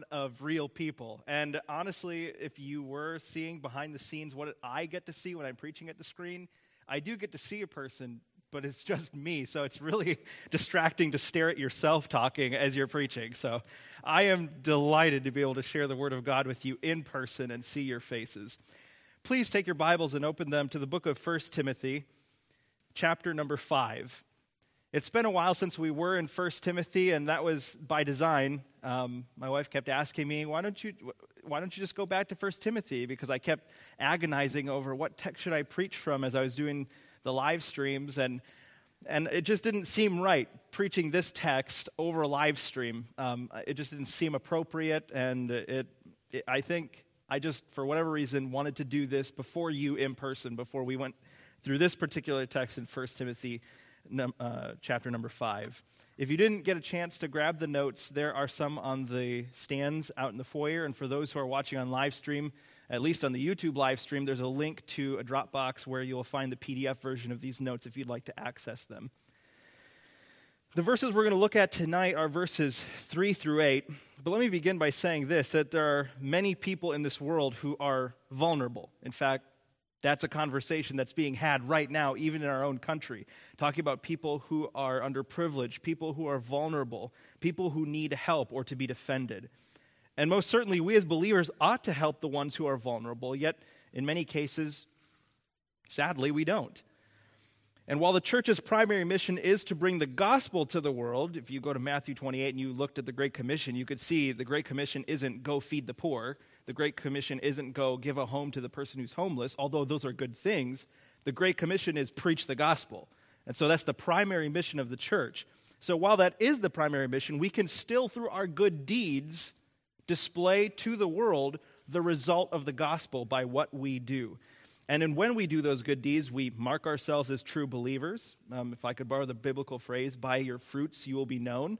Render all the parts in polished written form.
of real people. And honestly, if you were seeing behind the scenes what I get to see when I'm preaching at the screen, I do get to see a person, but it's just me. So it's really distracting to stare at yourself talking as you're preaching. So I am delighted to be able to share the Word of God with you in person and see your faces. Please take your Bibles and open them to the book of 1 Timothy, chapter number 5. It's been a while since we were in 1 Timothy, and that was by design. My wife kept asking me, why don't you just go back to 1 Timothy? Because I kept agonizing over what text should I preach from as I was doing the live streams, and it just didn't seem right, preaching this text over a live stream. It just didn't seem appropriate, and I think I just, for whatever reason, wanted to do this before you in person, before we went through this particular text in 1 Timothy chapter number 5. If you didn't get a chance to grab the notes, there are some on the stands out in the foyer, and for those who are watching on live stream, at least on the YouTube live stream, there's a link to a Dropbox where you'll find the PDF version of these notes if you'd like to access them. The verses we're going to look at tonight are verses 3 through 8, but let me begin by saying this, that there are many people in this world who are vulnerable. In fact, that's a conversation that's being had right now, even in our own country, talking about people who are underprivileged, people who are vulnerable, people who need help or to be defended. And most certainly, we as believers ought to help the ones who are vulnerable, yet in many cases, sadly, we don't. And while the church's primary mission is to bring the gospel to the world, if you go to Matthew 28 and you looked at the Great Commission, you could see the Great Commission isn't go feed the poor. The Great Commission isn't go give a home to the person who's homeless, although those are good things. The Great Commission is preach the gospel. And so that's the primary mission of the church. So while that is the primary mission, we can still, through our good deeds, display to the world the result of the gospel by what we do. And when we do those good deeds, we mark ourselves as true believers. If I could borrow the biblical phrase, by your fruits you will be known.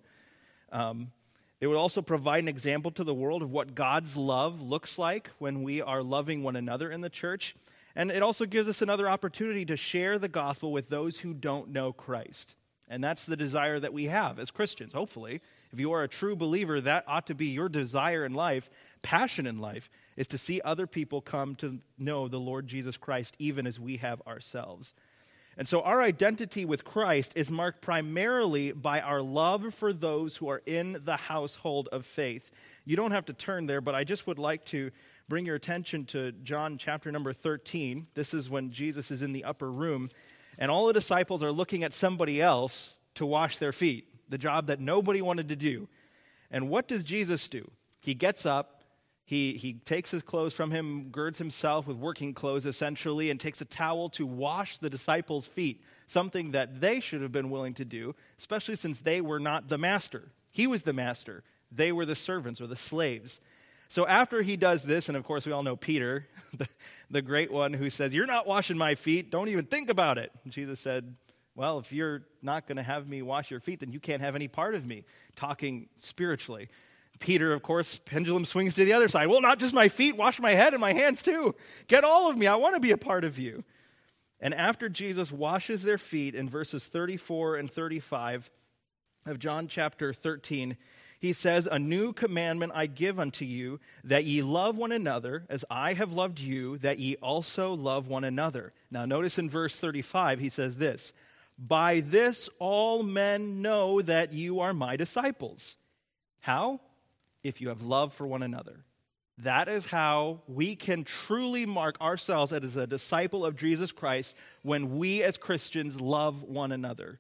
It would also provide an example to the world of what God's love looks like when we are loving one another in the church. And it also gives us another opportunity to share the gospel with those who don't know Christ. And that's the desire that we have as Christians, hopefully. If you are a true believer, that ought to be your desire in life, passion in life, is to see other people come to know the Lord Jesus Christ even as we have ourselves. And so our identity with Christ is marked primarily by our love for those who are in the household of faith. You don't have to turn there, but I just would like to bring your attention to John chapter number 13. This is when Jesus is in the upper room, and all the disciples are looking at somebody else to wash their feet, the job that nobody wanted to do. And what does Jesus do? He gets up. He takes his clothes from him, girds himself with working clothes essentially, and takes a towel to wash the disciples' feet, something that they should have been willing to do, especially since they were not the master. He was the master. They were the servants or the slaves. So after he does this, and of course we all know Peter, the great one who says, "You're not washing my feet, don't even think about it." And Jesus said, "Well, if you're not going to have me wash your feet, then you can't have any part of me," talking spiritually. Peter, of course, pendulum swings to the other side. "Well, not just my feet, wash my head and my hands too. Get all of me, I want to be a part of you." And after Jesus washes their feet in verses 34 and 35 of John chapter 13, he says, "A new commandment I give unto you, that ye love one another, as I have loved you, that ye also love one another." Now notice in verse 35, he says this, "By this all men know that you are my disciples." How? If you have love for one another. That is how we can truly mark ourselves as a disciple of Jesus Christ, when we as Christians love one another.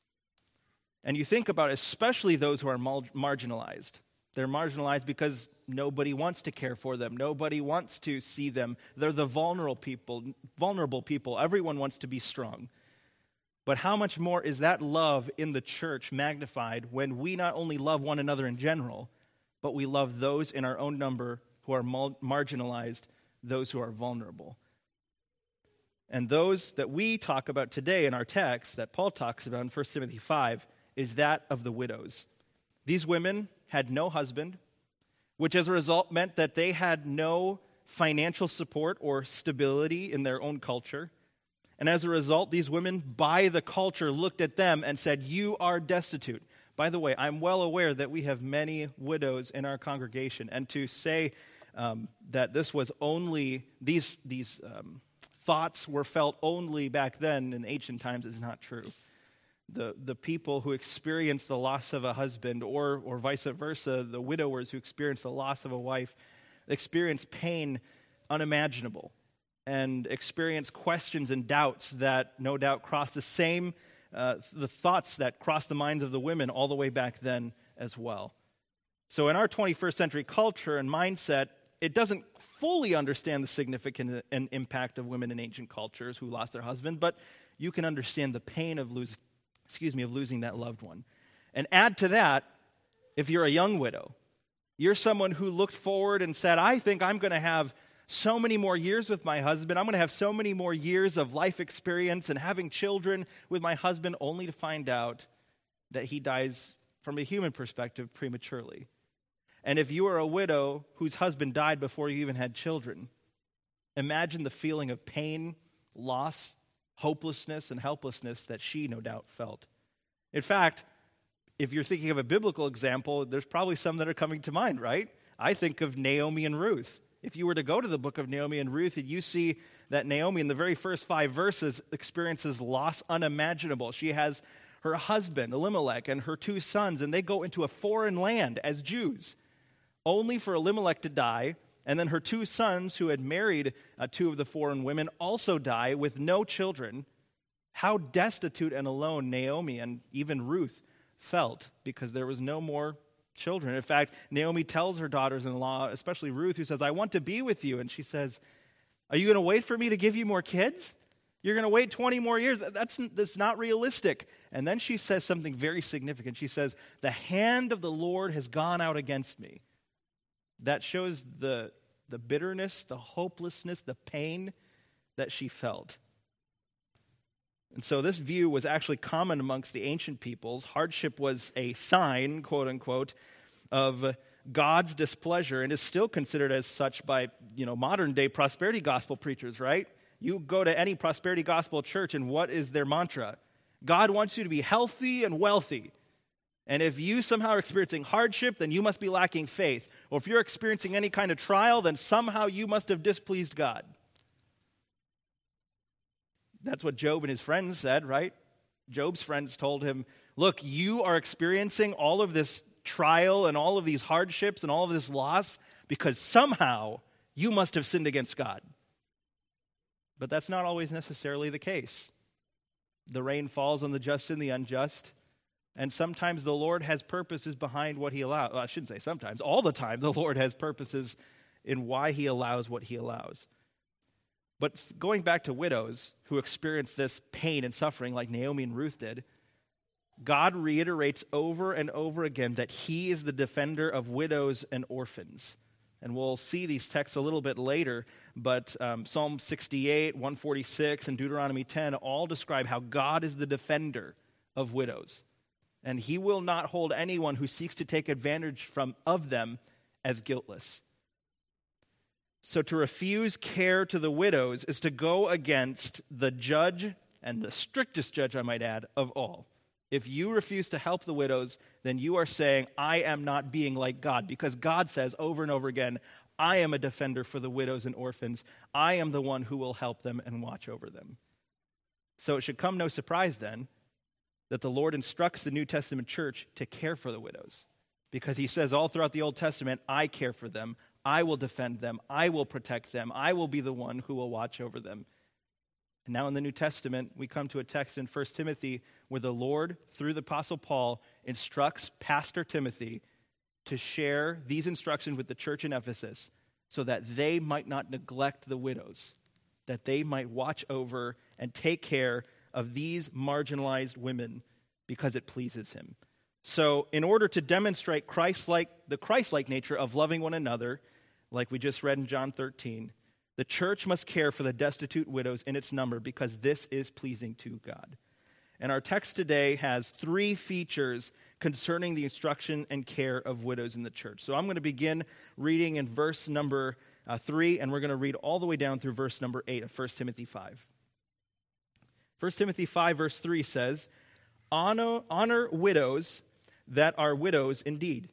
And you think about especially those who are marginalized. They're marginalized because nobody wants to care for them. Nobody wants to see them. They're the vulnerable people. Everyone wants to be strong. But how much more is that love in the church magnified when we not only love one another in general, but we love those in our own number who are marginalized, those who are vulnerable. And those that we talk about today in our text, that Paul talks about in 1 Timothy 5, is that of the widows. These women had no husband, which as a result meant that they had no financial support or stability in their own culture. And as a result, these women, by the culture, looked at them and said, "You are destitute." By the way, I'm well aware that we have many widows in our congregation, and to say that this was only, these thoughts were felt only back then in ancient times is not true. The people who experience the loss of a husband, or vice versa, the widowers who experience the loss of a wife, experience pain unimaginable and experience questions and doubts that no doubt cross the same, the thoughts that cross the minds of the women all the way back then as well. So in our 21st century culture and mindset, it doesn't fully understand the significance and impact of women in ancient cultures who lost their husband, but you can understand the pain of losing that loved one. And add to that, if you're a young widow, you're someone who looked forward and said, I think I'm going to have so many more years with my husband. I'm going to have so many more years of life experience and having children with my husband, only to find out that he dies, from a human perspective, prematurely. And if you are a widow whose husband died before you even had children, imagine the feeling of pain, loss, hopelessness, and helplessness that she no doubt felt. In fact, if you're thinking of a biblical example, there's probably some that are coming to mind, right? I think of Naomi and Ruth. If you were to go to the book of Naomi and Ruth, you see that Naomi in the very first 5 verses experiences loss unimaginable. She has her husband, Elimelech, and her 2 sons, and they go into a foreign land as Jews, only for Elimelech to die, and then her 2 sons, who had married 2 of the foreign women, also die with no children. How destitute and alone Naomi and even Ruth felt because there was no more children. In fact, Naomi tells her daughters-in-law, especially Ruth, who says, I want to be with you. And she says, are you going to wait for me to give you more kids? You're going to wait 20 more years? That's not realistic. And then she says something very significant. She says, the hand of the Lord has gone out against me. That shows the bitterness, the hopelessness, the pain that she felt. And so this view was actually common amongst the ancient peoples. Hardship was a sign, quote unquote, of God's displeasure, and is still considered as such by, modern day prosperity gospel preachers, right? You go to any prosperity gospel church, and what is their mantra? God wants you to be healthy and wealthy. And if you somehow are experiencing hardship, then you must be lacking faith. Or if you're experiencing any kind of trial, then somehow you must have displeased God. That's what Job and his friends said, right? Job's friends told him, look, you are experiencing all of this trial and all of these hardships and all of this loss because somehow you must have sinned against God. But that's not always necessarily the case. The rain falls on the just and the unjust, and sometimes the Lord has purposes behind what he allows. Well, I shouldn't say sometimes. All the time the Lord has purposes in why he allows what he allows. But going back to widows who experience this pain and suffering like Naomi and Ruth did, God reiterates over and over again that he is the defender of widows and orphans. And we'll see these texts a little bit later, but Psalm 68, 146, and Deuteronomy 10 all describe how God is the defender of widows. And he will not hold anyone who seeks to take advantage of them as guiltless. So to refuse care to the widows is to go against the judge, and the strictest judge, I might add, of all. If you refuse to help the widows, then you are saying, I am not being like God, because God says over and over again, I am a defender for the widows and orphans. I am the one who will help them and watch over them. So it should come no surprise then that the Lord instructs the New Testament church to care for the widows, because he says all throughout the Old Testament, I care for them. I will defend them. I will protect them. I will be the one who will watch over them. And now in the New Testament, we come to a text in 1 Timothy where the Lord, through the Apostle Paul, instructs Pastor Timothy to share these instructions with the church in Ephesus so that they might not neglect the widows, that they might watch over and take care of these marginalized women because it pleases him. So in order to demonstrate the Christ-like nature of loving one another, like we just read in John 13, the church must care for the destitute widows in its number because this is pleasing to God. And our text today has 3 features concerning the instruction and care of widows in the church. So I'm going to begin reading in verse number 3, and we're going to read all the way down through verse number 8 of 1 Timothy 5. 1 Timothy 5 verse 3 says, Honor widows that are widows indeed.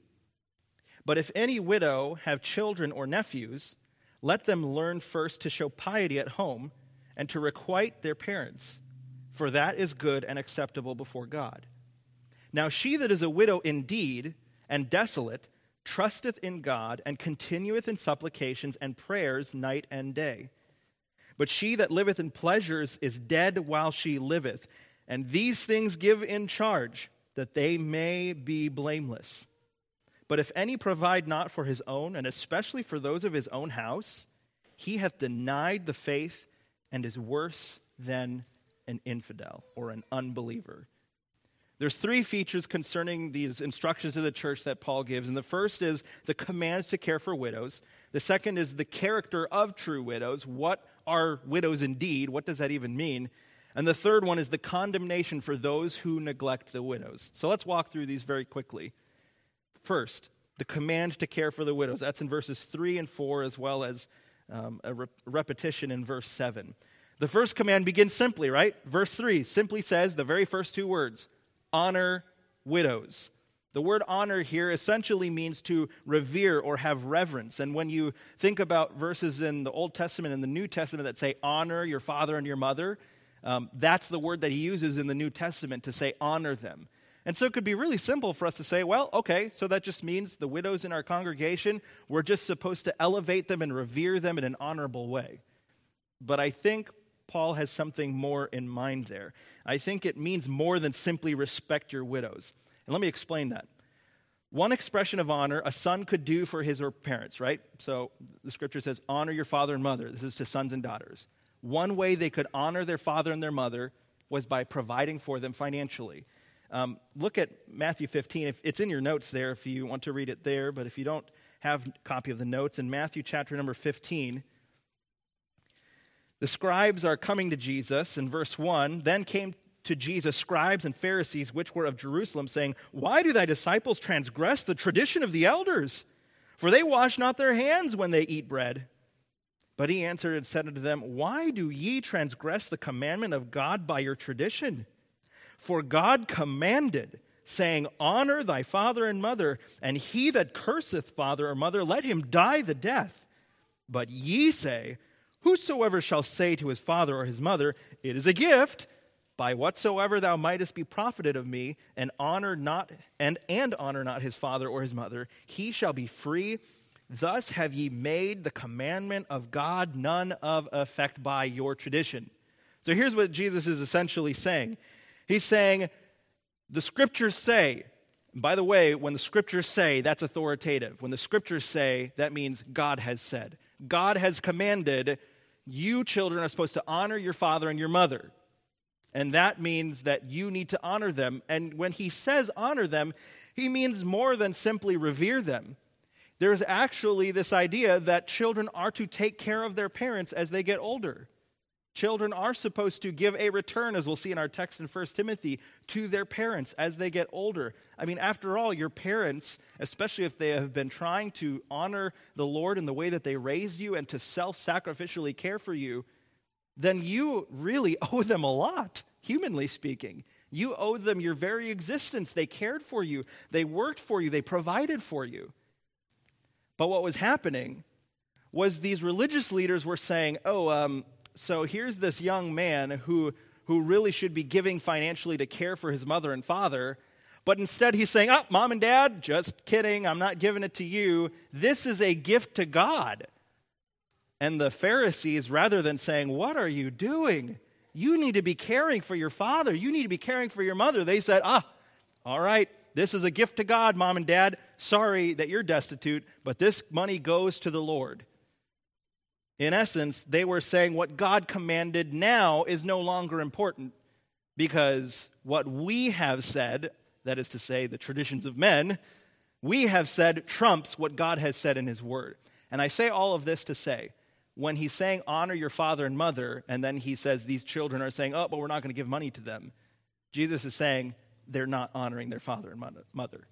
But if any widow have children or nephews, let them learn first to show piety at home and to requite their parents, for that is good and acceptable before God. Now she that is a widow indeed and desolate trusteth in God and continueth in supplications and prayers night and day. But she that liveth in pleasures is dead while she liveth, and these things give in charge, that they may be blameless. But if any provide not for his own, and especially for those of his own house, he hath denied the faith and is worse than an infidel or an unbeliever. There's three features concerning these instructions to the church that Paul gives. And the first is the command to care for widows. The second is the character of true widows. What are widows indeed? What does that even mean? And the third one is the condemnation for those who neglect the widows. So let's walk through these very quickly. First, the command to care for the widows. That's in verses 3 and 4, as well as a repetition in verse 7. The first command begins simply, right? Verse 3 simply says the very first two words, honor widows. The word honor here essentially means to revere or have reverence. And when you think about verses in the Old Testament and the New Testament that say honor your father and your mother, that's the word that he uses in the New Testament to say honor them. And so it could be really simple for us to say, well, okay, so that just means the widows in our congregation, we're just supposed to elevate them and revere them in an honorable way. But I think Paul has something more in mind there. I think it means more than simply respect your widows. And let me explain that. One expression of honor a son could do for his or parents, right? So the scripture says, honor your father and mother. This is to sons and daughters. One way they could honor their father and their mother was by providing for them financially. Look at Matthew 15. It's in your notes there if you want to read it there, but if you don't have a copy of the notes, in Matthew chapter number 15, the scribes are coming to Jesus in verse 1. Then came to Jesus scribes and Pharisees, which were of Jerusalem, saying, why do thy disciples transgress the tradition of the elders? For they wash not their hands when they eat bread. But he answered and said unto them, why do ye transgress the commandment of God by your tradition? For God commanded, saying, honor thy father and mother, and he that curseth father or mother, let him die the death. But ye say, whosoever shall say to his father or his mother, it is a gift, by whatsoever thou mightest be profited of me, and honor not his father or his mother, he shall be free. Thus have ye made the commandment of God none of effect by your tradition. So here's what Jesus is essentially saying. He's saying, the scriptures say, and by the way, when the scriptures say, that's authoritative. When the scriptures say, that means God has said. God has commanded, you children are supposed to honor your father and your mother. And that means that you need to honor them. And when he says honor them, he means more than simply revere them. There's actually this idea that children are to take care of their parents as they get older. Children are supposed to give a return, as we'll see in our text in 1 Timothy, to their parents as they get older. I mean, after all, your parents, especially if they have been trying to honor the Lord in the way that they raised you and to self-sacrificially care for you, then you really owe them a lot, humanly speaking. You owe them your very existence. They cared for you. They worked for you. They provided for you. But what was happening was these religious leaders were saying, so here's this young man who really should be giving financially to care for his mother and father, but instead he's saying, mom and dad, just kidding, I'm not giving it to you. This is a gift to God. And the Pharisees, rather than saying, what are you doing? You need to be caring for your father. You need to be caring for your mother. They said, all right, this is a gift to God, mom and dad. Sorry that you're destitute, but this money goes to the Lord. In essence, they were saying what God commanded now is no longer important because what we have said, that is to say the traditions of men, we have said trumps what God has said in his word. And I say all of this to say, when he's saying honor your father and mother, and then he says these children are saying, but we're not going to give money to them, Jesus is saying they're not honoring their father and mother.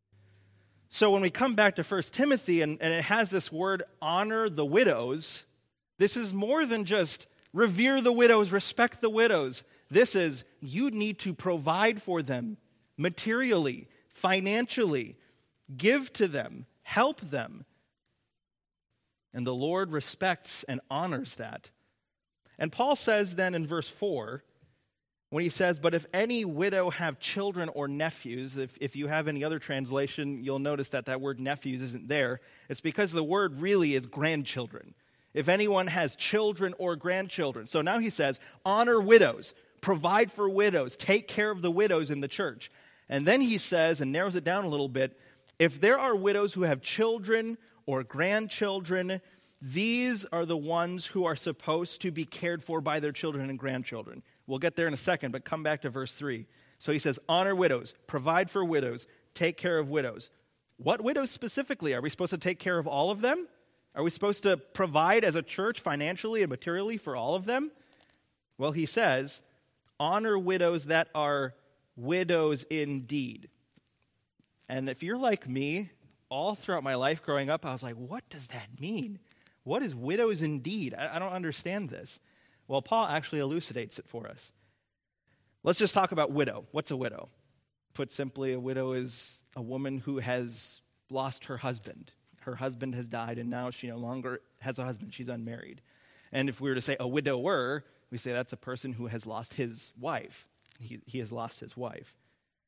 So when we come back to 1 Timothy, and it has this word, honor the widows, this is more than just revere the widows, respect the widows. This is, you need to provide for them materially, financially. Give to them. Help them. And the Lord respects and honors that. And Paul says then in verse 4, when he says, but if any widow have children or nephews, if you have any other translation, you'll notice that word nephews isn't there. It's because the word really is grandchildren. If anyone has children or grandchildren. So now he says, honor widows, provide for widows, take care of the widows in the church. And then he says, and narrows it down a little bit, if there are widows who have children or grandchildren, these are the ones who are supposed to be cared for by their children and grandchildren. We'll get there in a second, but come back to verse 3. So he says, honor widows, provide for widows, take care of widows. What widows specifically? Are we supposed to take care of all of them? Are we supposed to provide as a church financially and materially for all of them? Well, he says, honor widows that are widows indeed. And if you're like me, all throughout my life growing up, I was like, what does that mean? What is widows indeed? I don't understand this. Well, Paul actually elucidates it for us. Let's just talk about widow. What's a widow? Put simply, a widow is a woman who has lost her husband. Her husband has died, and now she no longer has a husband. She's unmarried. And if we were to say a widower, we say that's a person who has lost his wife. He has lost his wife.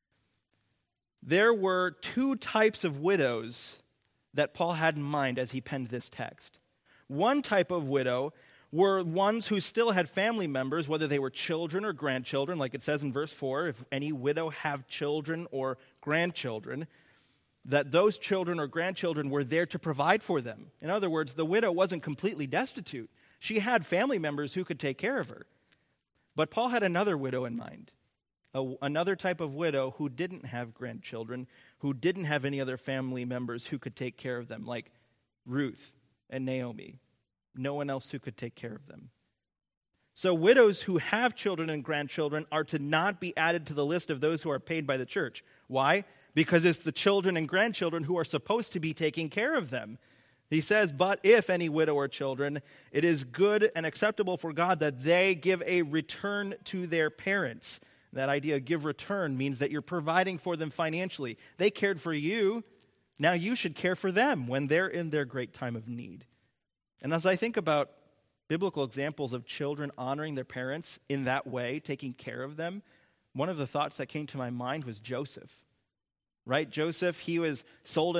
There were two types of widows that Paul had in mind as he penned this text. One type of widow were ones who still had family members, whether they were children or grandchildren, like it says in verse 4, if any widow have children or grandchildren, that those children or grandchildren were there to provide for them. In other words, the widow wasn't completely destitute. She had family members who could take care of her. But Paul had another widow in mind, another type of widow who didn't have grandchildren, who didn't have any other family members who could take care of them, like Ruth and Naomi. No one else who could take care of them. So widows who have children and grandchildren are to not be added to the list of those who are paid by the church. Why? Because it's the children and grandchildren who are supposed to be taking care of them. He says, but if any widow or children, it is good and acceptable for God that they give a return to their parents. That idea, give return, means that you're providing for them financially. They cared for you. Now you should care for them when they're in their great time of need. And as I think about biblical examples of children honoring their parents in that way, taking care of them, one of the thoughts that came to my mind was Joseph. Right? Joseph, he was sold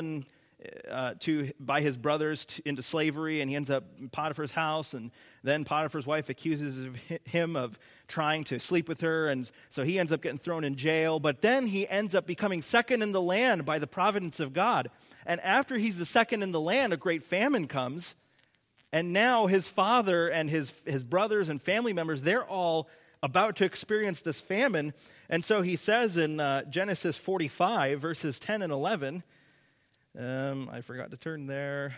by his brothers into slavery, and he ends up in Potiphar's house, and then Potiphar's wife accuses him of trying to sleep with her, and so he ends up getting thrown in jail. But then he ends up becoming second in the land by the providence of God. And after he's the second in the land, a great famine comes. And now his father and his brothers and family members, they're all about to experience this famine. And so he says in Genesis 45, verses 10 and 11, I forgot to turn there,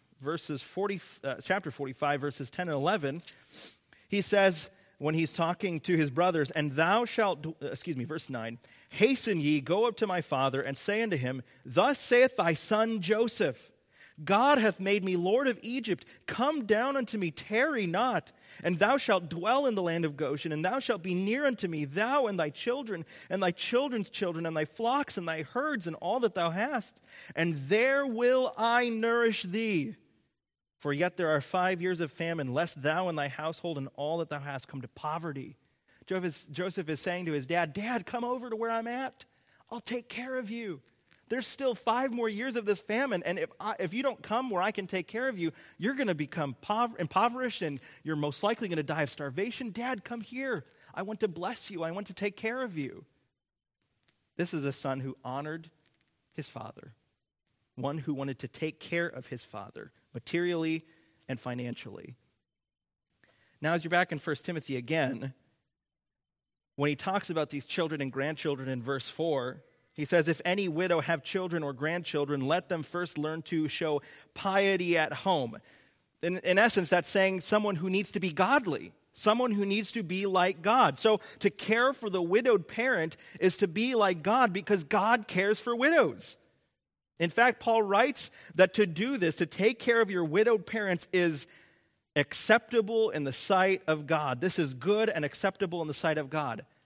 chapter 45, verses 10 and 11, he says, when he's talking to his brothers, and thou shalt, verse 9, hasten ye, go up to my father, and say unto him, thus saith thy son Joseph, God hath made me Lord of Egypt. Come down unto me, tarry not. And thou shalt dwell in the land of Goshen, and thou shalt be near unto me, thou and thy children, and thy children's children, and thy flocks, and thy herds, and all that thou hast. And there will I nourish thee. For yet there are 5 years of famine, lest thou and thy household and all that thou hast come to poverty. Joseph is saying to his dad, Dad, come over to where I'm at. I'll take care of you. There's still 5 more years of this famine, and if you don't come where I can take care of you, you're going to become impoverished, and you're most likely going to die of starvation. Dad, come here. I want to bless you. I want to take care of you. This is a son who honored his father, one who wanted to take care of his father, materially and financially. Now, as you're back in 1 Timothy again, when he talks about these children and grandchildren in verse 4, he says, if any widow have children or grandchildren, let them first learn to show piety at home. In essence, that's saying someone who needs to be godly, someone who needs to be like God. So to care for the widowed parent is to be like God because God cares for widows. In fact, Paul writes that to do this, to take care of your widowed parents, is acceptable in the sight of God. This is good and acceptable in the sight of God.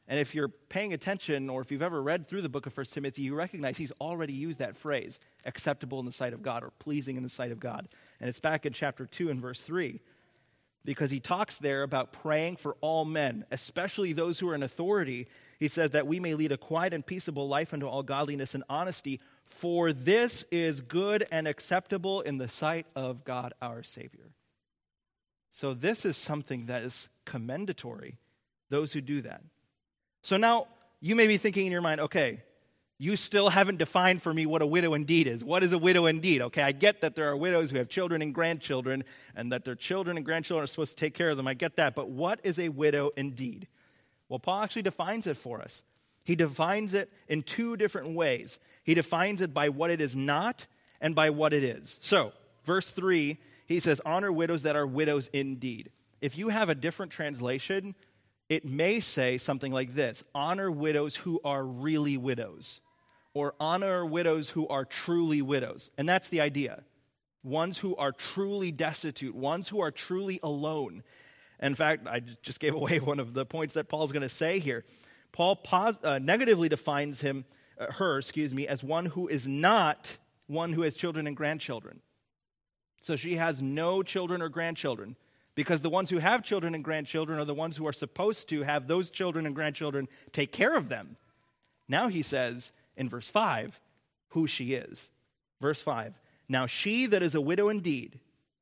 And if you're paying attention, or if you've ever read through the book of 1 Timothy, you recognize he's already used that phrase, acceptable in the sight of God, or pleasing in the sight of God. And it's back in chapter 2 and verse 3, because he talks there about praying for all men, especially those who are in authority. He says that we may lead a quiet and peaceable life unto all godliness and honesty, for this is good and acceptable in the sight of God our Savior. So this is something that is commendatory, those who do that. So now you may be thinking in your mind, okay, you still haven't defined for me what a widow indeed is. What is a widow indeed? Okay, I get that there are widows who have children and grandchildren, and that their children and grandchildren are supposed to take care of them. I get that, but what is a widow indeed? Well, Paul actually defines it for us. He defines it in two different ways. He defines it by what it is not and by what it is. So, verse 3, he says, honor widows that are widows indeed. If you have a different translation, it may say something like this: honor widows who are really widows, or honor widows who are truly widows. And that's the idea. Ones who are truly destitute, ones who are truly alone. In fact, I just gave away one of the points that Paul's going to say here. Paul negatively defines her, as one who is not one who has children and grandchildren. So she has no children or grandchildren, because the ones who have children and grandchildren are the ones who are supposed to have those children and grandchildren take care of them. Now he says in verse 5 who she is. Verse 5, now she that is a widow indeed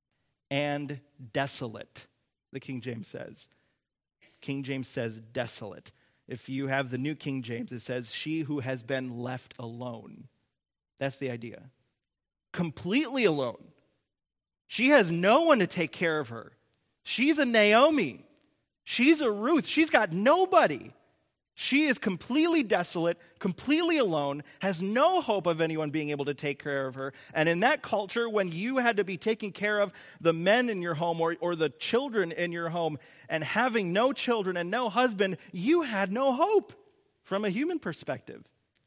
and desolate, the King James says. King James says desolate. If you have the New King James, it says she who has been left alone. That's the idea. Completely alone. She has no one to take care of her. She's a Naomi. She's a Ruth. She's got nobody. She is completely desolate, completely alone, has no hope of anyone being able to take care of her. And in that culture, when you had to be taking care of the men in your home or the children in your home, and having no children and no husband, you had no hope from a human perspective.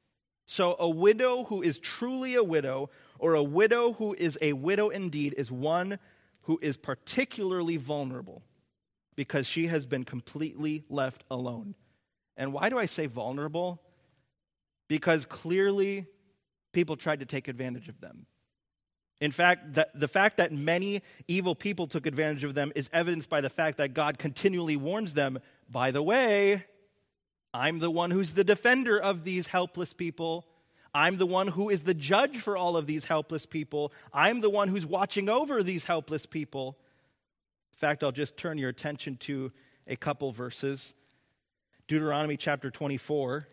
So a widow who is truly a widow, or a widow who is a widow indeed, is one who is particularly vulnerable because she has been completely left alone. And why do I say vulnerable? Because clearly people tried to take advantage of them. In fact, the fact that many evil people took advantage of them is evidenced by the fact that God continually warns them, by the way, I'm the one who's the defender of these helpless people. I'm the one who is the judge for all of these helpless people. I'm the one who's watching over these helpless people. In fact, I'll just turn your attention to a couple verses. Deuteronomy chapter 24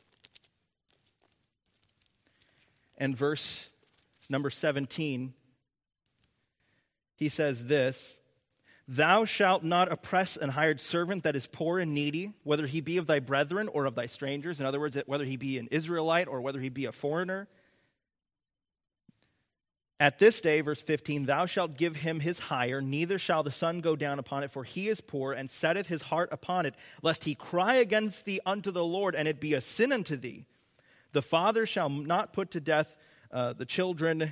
and verse number 17. He says this: thou shalt not oppress an hired servant that is poor and needy, whether he be of thy brethren or of thy strangers. In other words, whether he be an Israelite or whether he be a foreigner. At this day, verse 15, thou shalt give him his hire, neither shall the sun go down upon it, for he is poor, and setteth his heart upon it, lest he cry against thee unto the Lord, and it be a sin unto thee. The father shall not put to death the children,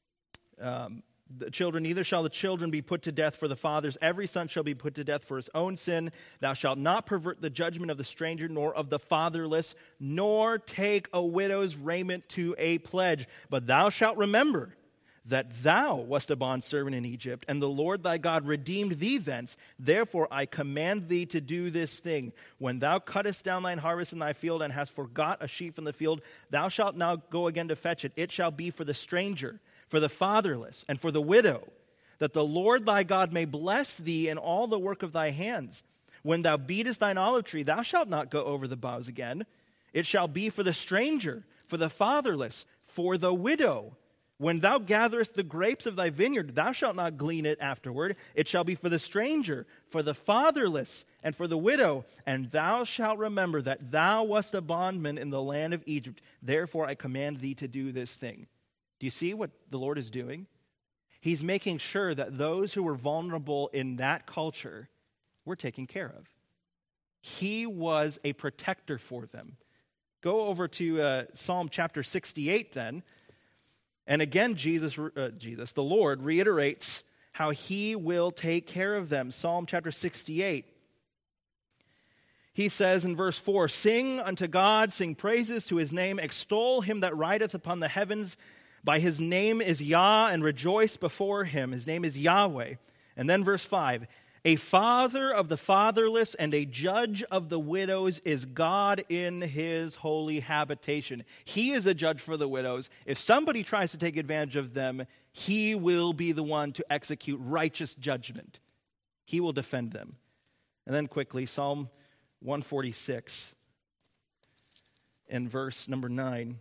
neither shall the children be put to death for the fathers. Every son shall be put to death for his own sin. Thou shalt not pervert the judgment of the stranger, nor of the fatherless, nor take a widow's raiment to a pledge. But thou shalt remember that thou wast a bondservant in Egypt, and the Lord thy God redeemed thee thence. Therefore I command thee to do this thing. When thou cuttest down thine harvest in thy field, and hast forgot a sheaf in the field, thou shalt now go again to fetch it. It shall be for the stranger, for the fatherless, and for the widow, that the Lord thy God may bless thee in all the work of thy hands. When thou beatest thine olive tree, thou shalt not go over the boughs again. It shall be for the stranger, for the fatherless, for the widow. When thou gatherest the grapes of thy vineyard, thou shalt not glean it afterward. It shall be for the stranger, for the fatherless, and for the widow. And thou shalt remember that thou wast a bondman in the land of Egypt. Therefore I command thee to do this thing. Do you see what the Lord is doing? He's making sure that those who were vulnerable in that culture were taken care of. He was a protector for them. Go over to Psalm chapter 68 then. And again, the Lord reiterates how he will take care of them. Psalm chapter 68. He says in verse 4, "Sing unto God, sing praises to his name, extol him that rideth upon the heavens. By his name is Yah, and rejoice before him. His name is Yahweh." And then verse 5, "A father of the fatherless and a judge of the widows is God in his holy habitation." He is a judge for the widows. If somebody tries to take advantage of them, he will be the one to execute righteous judgment. He will defend them. And then quickly, Psalm 146 in verse number 9.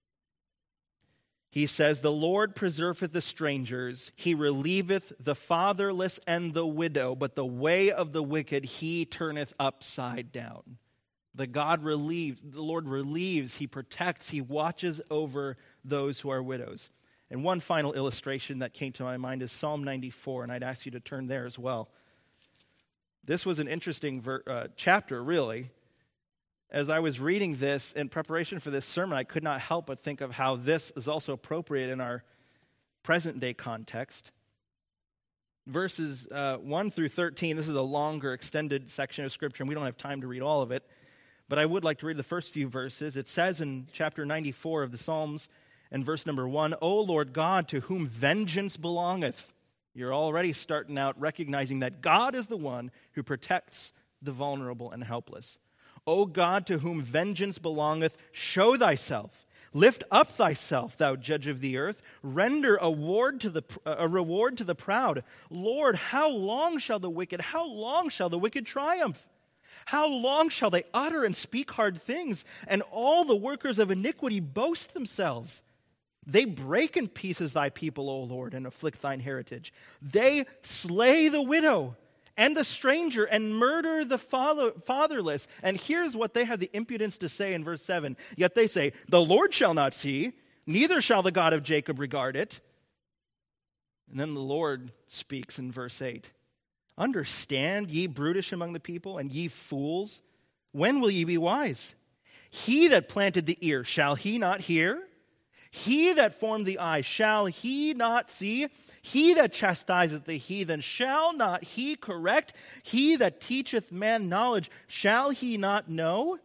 He says, "The Lord preserveth the strangers, he relieveth the fatherless and the widow, but the way of the wicked he turneth upside down." The Lord relieves, he protects, he watches over those who are widows. And one final illustration that came to my mind is Psalm 94, and I'd ask you to turn there as well. This was an interesting chapter, really. As I was reading this in preparation for this sermon, I could not help but think of how this is also appropriate in our present-day context. Verses 1 through 13, this is a longer, extended section of Scripture, and we don't have time to read all of it, but I would like to read the first few verses. It says in chapter 94 of the Psalms, in verse number 1, "O Lord God, to whom vengeance belongeth." You're already starting out recognizing that God is the one who protects the vulnerable and helpless. "O God, to whom vengeance belongeth, show thyself. Lift up thyself, thou judge of the earth. Render a reward to the proud. Lord, how long shall the wicked triumph? How long shall they utter and speak hard things, and all the workers of iniquity boast themselves? They break in pieces thy people, O Lord, and afflict thine heritage. They slay the widow and the stranger and murder the fatherless." And here's what they have the impudence to say in verse 7. "Yet they say, the Lord shall not see, neither shall the God of Jacob regard it." And then the Lord speaks in verse 8. "Understand, ye brutish among the people, and ye fools, when will ye be wise? He that planted the ear, shall he not hear? He that formed the eye, shall he not see? He that chastiseth the heathen, shall not he correct? He that teacheth man knowledge, shall he not know?"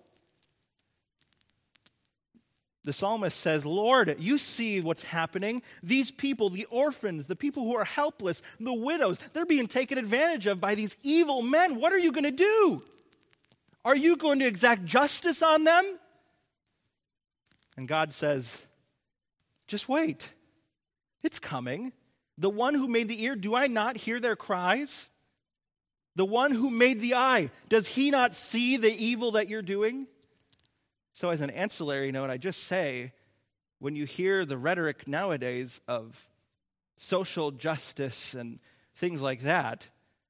The psalmist says, "Lord, you see what's happening. These people, the orphans, the people who are helpless, the widows, they're being taken advantage of by these evil men. What are you going to do? Are you going to exact justice on them?" And God says, "Just wait. It's coming. The one who made the ear, do I not hear their cries? The one who made the eye, does he not see the evil that you're doing?" So as an ancillary note, I just say, when you hear the rhetoric nowadays of social justice and things like that,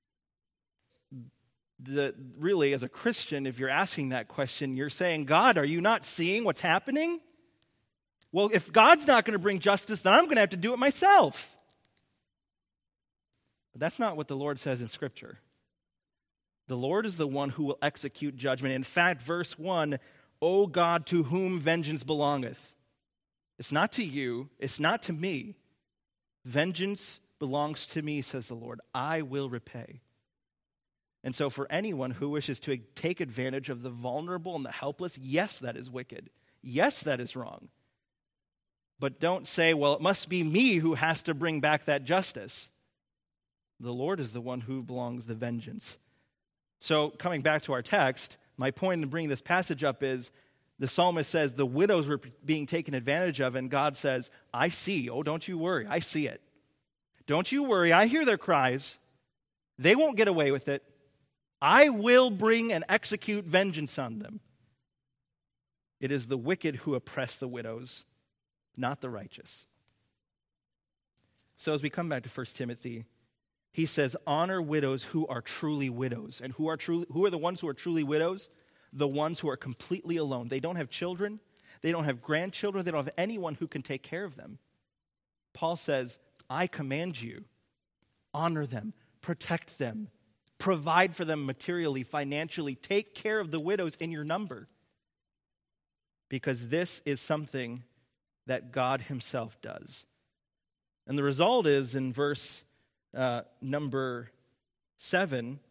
really as a Christian, if you're asking that question, you're saying, "God, are you not seeing what's happening? Well, if God's not going to bring justice, then I'm going to have to do it myself." But that's not what the Lord says in Scripture. The Lord is the one who will execute judgment. In fact, verse 1, "O God, to whom vengeance belongeth." It's not to you, it's not to me. "Vengeance belongs to me," says the Lord. "I will repay." And so for anyone who wishes to take advantage of the vulnerable and the helpless, yes, that is wicked. Yes, that is wrong. But don't say, "Well, it must be me who has to bring back that justice." The Lord is the one who belongs the vengeance. So coming back to our text, my point in bringing this passage up is the psalmist says the widows were being taken advantage of, and God says, "I see. Oh, don't you worry. I see it. Don't you worry. I hear their cries. They won't get away with it. I will bring and execute vengeance on them." It is the wicked who oppress the widows, not the righteous. So as we come back to 1 Timothy, he says, "Honor widows who are truly widows." And who are the ones who are truly widows? The ones who are completely alone. They don't have children. They don't have grandchildren. They don't have anyone who can take care of them. Paul says, "I command you, honor them, protect them, provide for them materially, financially, take care of the widows in your number." Because this is something that God himself does. And the result is in verse number 7,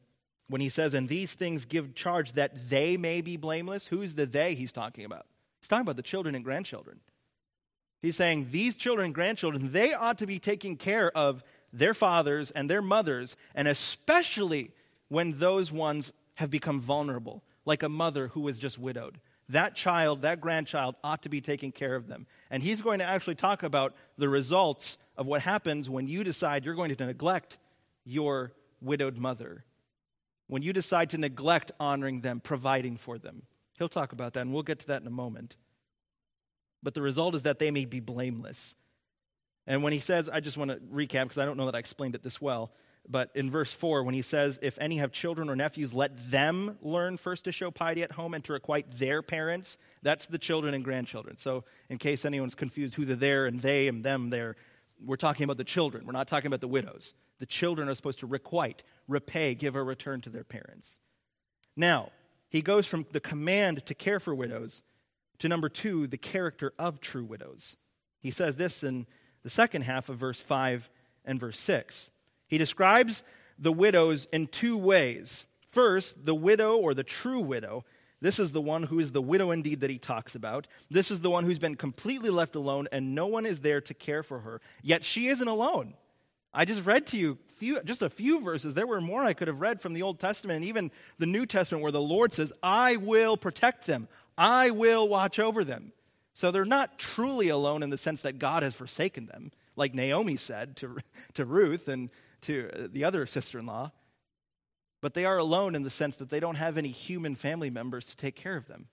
when he says, and these things give charge that they may be blameless, who's the they he's talking about? He's talking about the children and grandchildren. He's saying these children and grandchildren, they ought to be taking care of their fathers and their mothers, and especially when those ones have become vulnerable, like a mother who was just widowed. That child, that grandchild, ought to be taking care of them. And he's going to actually talk about the results of what happens when you decide you're going to neglect your widowed mother. When you decide to neglect honoring them, providing for them. He'll talk about that, and we'll get to that in a moment. But the result is that they may be blameless. And when he says, I just want to recap because I don't know that I explained it this well, but in verse 4, when he says, if any have children or nephews, let them learn first to show piety at home and to requite their parents. That's the children and grandchildren. So in case anyone's confused who the there and they and them there, we're talking about the children. We're not talking about the widows. The children are supposed to requite, repay, give a return to their parents. Now, he goes from the command to care for widows to number 2, the character of true widows. He says this in the second half of verse 5 and verse 6. He describes the widows in 2 ways. First, the widow or the true widow. This is the one who is the widow indeed that he talks about. This is the one who's been completely left alone and no one is there to care for her. Yet she isn't alone. I just read to you just a few verses. There were more I could have read from the Old Testament and even the New Testament where the Lord says, I will protect them. I will watch over them. So they're not truly alone in the sense that God has forsaken them, like Naomi said to Ruth and to the other sister-in-law. But they are alone in the sense that they don't have any human family members to take care of them.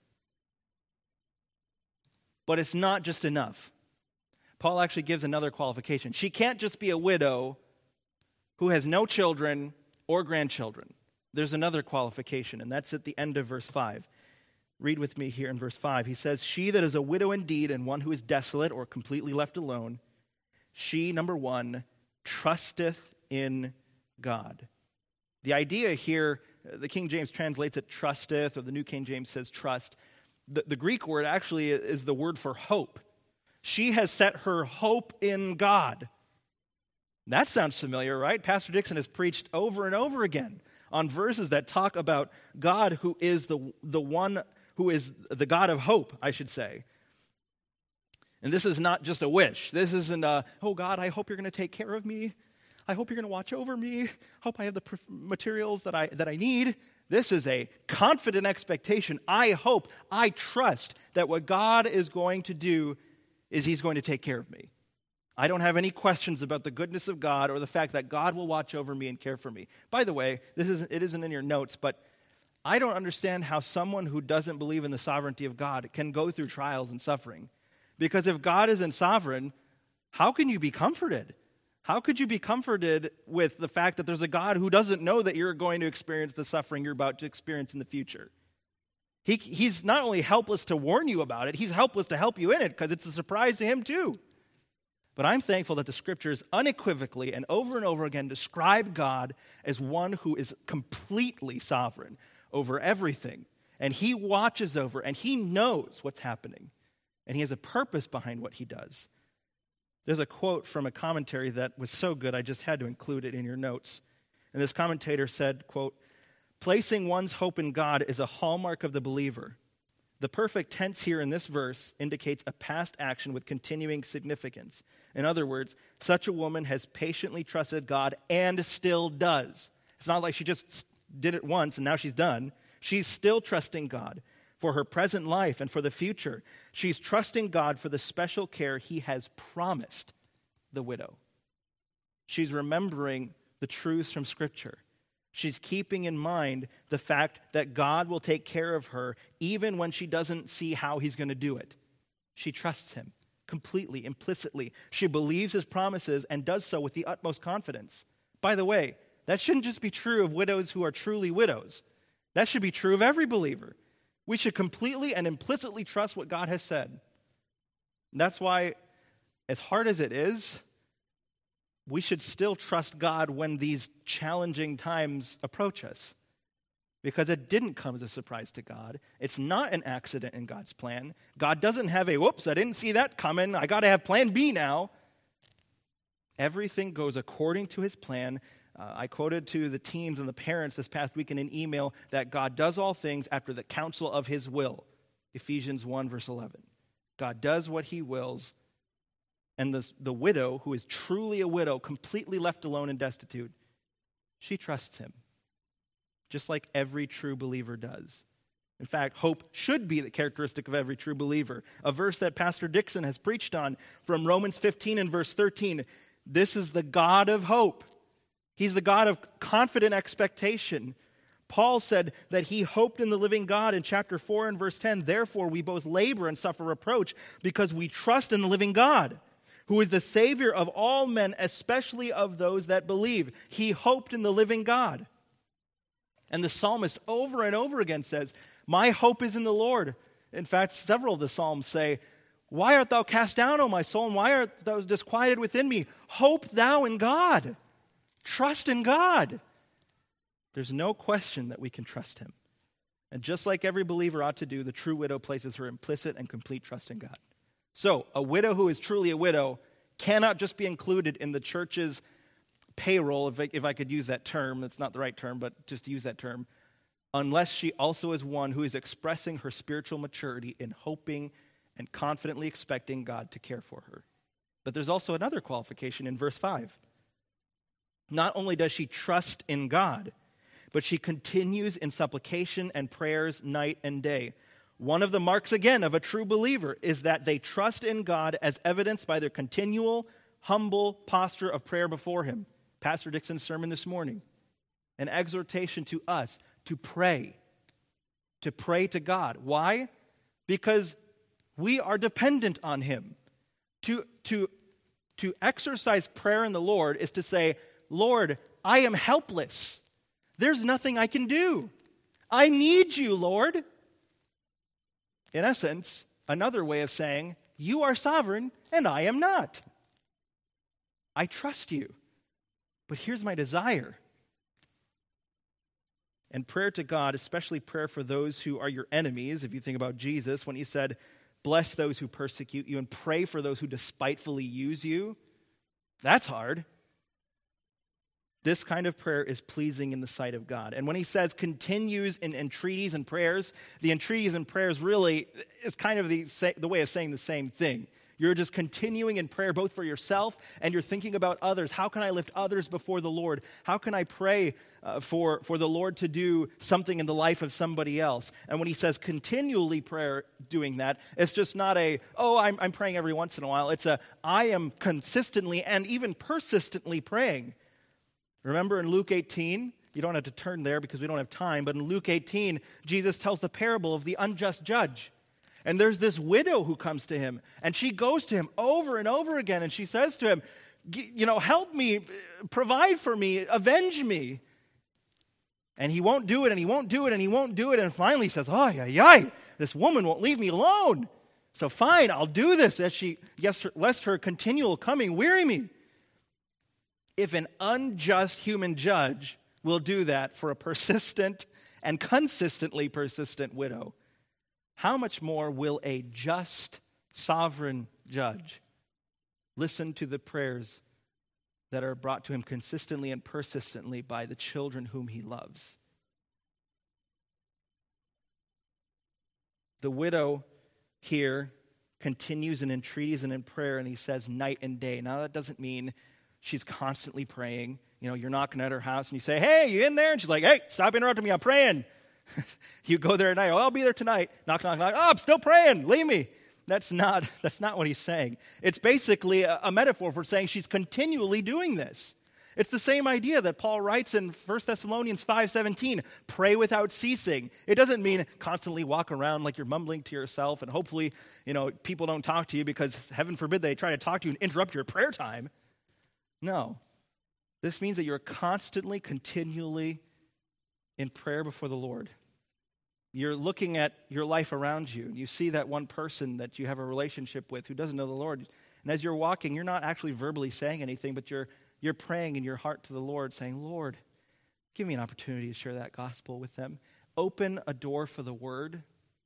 But it's not just enough. Paul actually gives another qualification. She can't just be a widow who has no children or grandchildren. There's another qualification, and that's at the end of verse 5. Read with me here in verse 5. He says, she that is a widow indeed and one who is desolate or completely left alone, she, number 1, trusteth in God. The idea here, the King James translates it trusteth, or the New King James says trust. The Greek word actually is the word for hope. She has set her hope in God. That sounds familiar, right? Pastor Dixon has preached over and over again on verses that talk about God who is the one who is the God of hope, I should say. And this is not just a wish. This isn't oh God, I hope you're going to take care of me. I hope you're going to watch over me. I hope I have the materials that I need. This is a confident expectation. I hope, I trust that what God is going to do is he's going to take care of me. I don't have any questions about the goodness of God or the fact that God will watch over me and care for me. By the way, it isn't in your notes, but I don't understand how someone who doesn't believe in the sovereignty of God can go through trials and suffering. Because if God isn't sovereign, how can you be comforted? How could you be comforted with the fact that there's a God who doesn't know that you're going to experience the suffering you're about to experience in the future? He's not only helpless to warn you about it, he's helpless to help you in it because it's a surprise to him too. But I'm thankful that the scriptures unequivocally and over again describe God as one who is completely sovereign over everything. And he watches over and he knows what's happening. And he has a purpose behind what he does. There's a quote from a commentary that was so good I just had to include it in your notes. And this commentator said, quote, placing one's hope in God is a hallmark of the believer. The perfect tense here in this verse indicates a past action with continuing significance. In other words, such a woman has patiently trusted God and still does. It's not like she just did it once and now she's done. She's still trusting God for her present life and for the future. She's trusting God for the special care he has promised the widow. She's remembering the truths from Scripture. She's keeping in mind the fact that God will take care of her even when she doesn't see how he's going to do it. She trusts him completely, implicitly. She believes his promises and does so with the utmost confidence. By the way, that shouldn't just be true of widows who are truly widows. That should be true of every believer. We should completely and implicitly trust what God has said. And that's why, as hard as it is, we should still trust God when these challenging times approach us. Because it didn't come as a surprise to God. It's not an accident in God's plan. God doesn't have a, whoops, I didn't see that coming. I got to have plan B now. Everything goes according to his plan. I quoted to the teens and the parents this past week in an email that God does all things after the counsel of his will. Ephesians 1, verse 11. God does what he wills, and the widow, who is truly a widow, completely left alone and destitute, she trusts him, just like every true believer does. In fact, hope should be the characteristic of every true believer. A verse that Pastor Dixon has preached on from Romans 15 and verse 13. This is the God of hope. He's the God of confident expectation. Paul said that he hoped in the living God in chapter 4 and verse 10. Therefore, we both labor and suffer reproach because we trust in the living God, who is the Savior of all men, especially of those that believe. He hoped in the living God. And the psalmist over and over again says, my hope is in the Lord. In fact, several of the psalms say, why art thou cast down, O my soul, and why art thou disquieted within me? Hope thou in God. Trust in God. There's no question that we can trust him. And just like every believer ought to do, the true widow places her implicit and complete trust in God. So, a widow who is truly a widow cannot just be included in the church's payroll, if I could use that term. That's not the right term, but just to use that term, unless she also is one who is expressing her spiritual maturity in hoping and confidently expecting God to care for her. But there's also another qualification in verse 5. Not only does she trust in God, but she continues in supplication and prayers night and day. One of the marks, again, of a true believer is that they trust in God as evidenced by their continual, humble posture of prayer before him. Pastor Dixon's sermon this morning, an exhortation to us to pray to God. Why? Because we are dependent on him. To exercise prayer in the Lord is to say, Lord, I am helpless. There's nothing I can do. I need you, Lord. In essence, another way of saying, you are sovereign and I am not. I trust you, but here's my desire. And prayer to God, especially prayer for those who are your enemies, if you think about Jesus, when he said, bless those who persecute you and pray for those who despitefully use you, that's hard. This kind of prayer is pleasing in the sight of God. And when he says continues in entreaties and prayers, the entreaties and prayers really is kind of the way of saying the same thing. You're just continuing in prayer both for yourself and you're thinking about others. How can I lift others before the Lord? How can I pray for the Lord to do something in the life of somebody else? And when he says continually prayer doing that, it's just not I'm praying every once in a while. It's I am consistently and even persistently praying. Remember in Luke 18, you don't have to turn there because we don't have time, but in Luke 18, Jesus tells the parable of the unjust judge. And there's this widow who comes to him, and she goes to him over and over again, and she says to him, help me, provide for me, avenge me. And he won't do it, and he won't do it, and he won't do it, and finally he says, this woman won't leave me alone. So fine, I'll do this, lest her continual coming weary me. If an unjust human judge will do that for a persistent and consistently persistent widow, how much more will a just, sovereign judge listen to the prayers that are brought to him consistently and persistently by the children whom he loves? The widow here continues in entreaties and in prayer, and he says night and day. Now that doesn't mean she's constantly praying. You're knocking at her house and you say, hey, you in there? And she's like, hey, stop interrupting me, I'm praying. You go there at night, I'll be there tonight. Knock, knock, knock. Oh, I'm still praying, leave me. That's not what he's saying. It's basically a metaphor for saying she's continually doing this. It's the same idea that Paul writes in 1 Thessalonians 5:17, pray without ceasing. It doesn't mean constantly walk around like you're mumbling to yourself and hopefully, people don't talk to you because heaven forbid they try to talk to you and interrupt your prayer time. No. This means that you're constantly, continually in prayer before the Lord. You're looking at your life around you, and you see that one person that you have a relationship with who doesn't know the Lord. And as you're walking, you're not actually verbally saying anything, but you're praying in your heart to the Lord, saying, Lord, give me an opportunity to share that gospel with them. Open a door for the word.